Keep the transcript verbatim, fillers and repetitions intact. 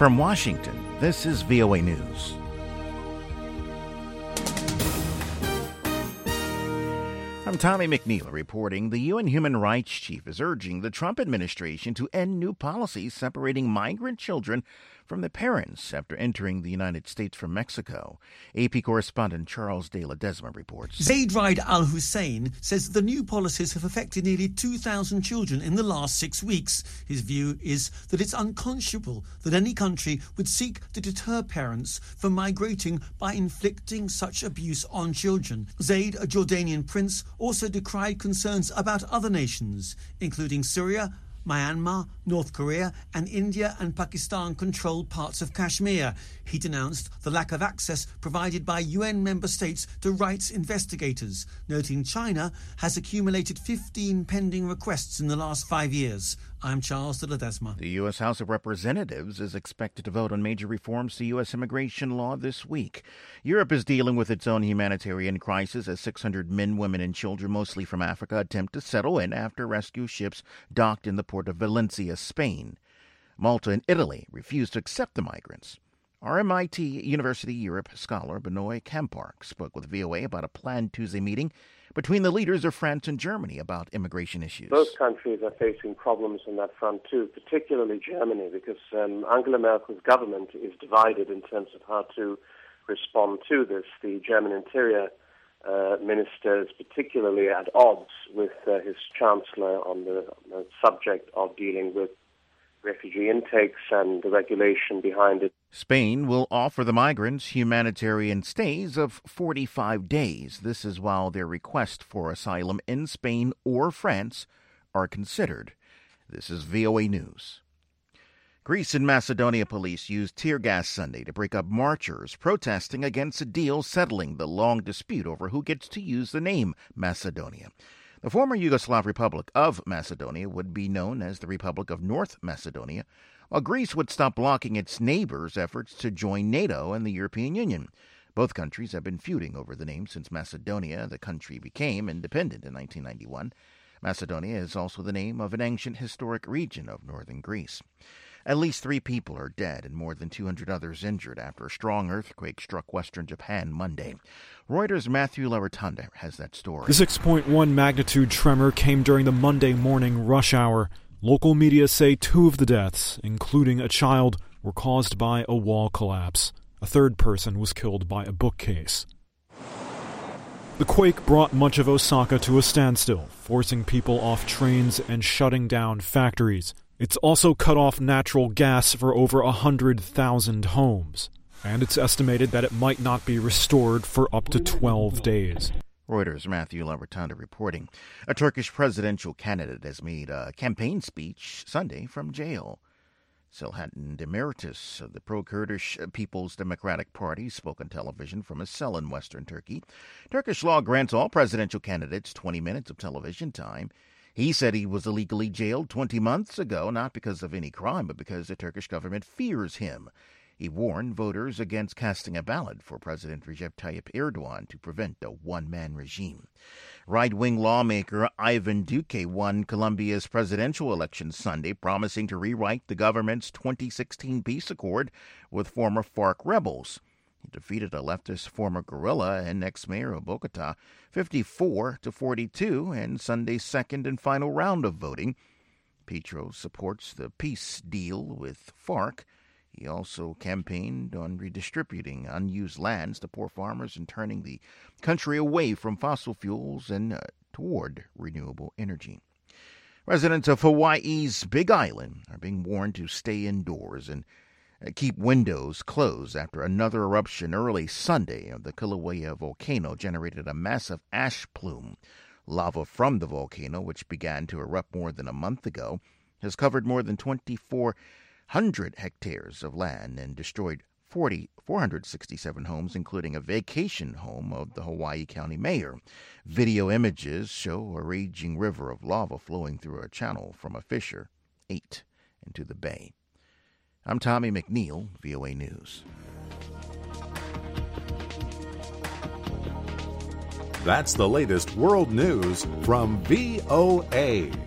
From Washington, this is V O A News. I'm Tommy McNeil reporting. The U N Human Rights Chief is urging the Trump administration to end new policies separating migrant children from their parents after entering the United States from Mexico. A P correspondent Charles De Ledesma reports. Zaid Raed Al Hussein says the new policies have affected nearly two thousand children in the last six weeks. His view is that it's unconscionable that any country would seek to deter parents from migrating by inflicting such abuse on children. Zaid, a Jordanian prince, also decried concerns about other nations, including Syria, Myanmar, North Korea, and India and Pakistan-controlled parts of Kashmir. He denounced the lack of access provided by U N member states to rights investigators, noting China has accumulated fifteen pending requests in the last five years. I'm Charles De Ledesma. The U S. House of Representatives is expected to vote on major reforms to U S immigration law this week. Europe is dealing with its own humanitarian crisis as six hundred men, women, and children, mostly from Africa, attempt to settle in after rescue ships docked in the port of Valencia, Spain. Malta and Italy refused to accept the migrants. Our M I T University Europe scholar Benoit Kampark spoke with V O A about a planned Tuesday meeting between the leaders of France and Germany about immigration issues. Both countries are facing problems on that front too, particularly Germany, because um, Angela Merkel's government is divided in terms of how to respond to this. The German Interior uh, Minister is particularly at odds with uh, his Chancellor on the, on the subject of dealing with refugee intakes and the regulation behind it. Spain will offer the migrants humanitarian stays of forty-five days. This is while their request for asylum in Spain or France are considered. This is V O A News. Greece and Macedonia police used tear gas Sunday to break up marchers protesting against a deal settling the long dispute over who gets to use the name Macedonia. The former Yugoslav Republic of Macedonia would be known as the Republic of North Macedonia, while Greece would stop blocking its neighbors' efforts to join NATO and the European Union. Both countries have been feuding over the name since Macedonia, the country, became independent in nineteen ninety-one. Macedonia is also the name of an ancient historic region of northern Greece. At least three people are dead and more than two hundred others injured after a strong earthquake struck western Japan Monday. Reuters' Matthew Laratanda has that story. The six point one magnitude tremor came during the Monday morning rush hour. Local media say two of the deaths, including a child, were caused by a wall collapse. A third person was killed by a bookcase. The quake brought much of Osaka to a standstill, forcing people off trains and shutting down factories. It's also cut off natural gas for over one hundred thousand homes, and it's estimated that it might not be restored for up to twelve days. Reuters' Matthew Laratanda reporting. A Turkish presidential candidate has made a campaign speech Sunday from jail. Selahattin Demirtas of the pro-Kurdish People's Democratic Party spoke on television from a cell in western Turkey. Turkish law grants all presidential candidates twenty minutes of television time. He said he was illegally jailed twenty months ago, not because of any crime, but because the Turkish government fears him. He warned voters against casting a ballot for President Recep Tayyip Erdogan to prevent a one-man regime. Right-wing lawmaker Ivan Duque won Colombia's presidential election Sunday, promising to rewrite the government's twenty sixteen peace accord with former FARC rebels. He defeated a leftist former guerrilla and ex-mayor of Bogota fifty-four to forty-two in Sunday's second and final round of voting. Petro supports the peace deal with FARC. He also campaigned on redistributing unused lands to poor farmers and turning the country away from fossil fuels and uh, toward renewable energy. Residents of Hawaii's Big Island are being warned to stay indoors and keep windows closed after another eruption early Sunday of the Kilauea volcano generated a massive ash plume. Lava from the volcano, which began to erupt more than a month ago, has covered more than twenty-four hundred hectares of land and destroyed four hundred sixty-seven homes, including a vacation home of the Hawaii County mayor. Video images show a raging river of lava flowing through a channel from a fissure eight into the bay. I'm Tommy McNeil, V O A News. That's the latest world news from V O A.